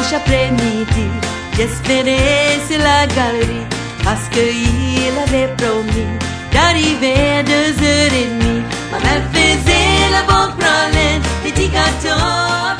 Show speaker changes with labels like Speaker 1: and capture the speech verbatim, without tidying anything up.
Speaker 1: dimanche après-midi, j'espérais sur la galerie, parce qu'il avait promis d'arriver à deux heures et demie. Ma mère faisait la bonne pralène, des petits gâteaux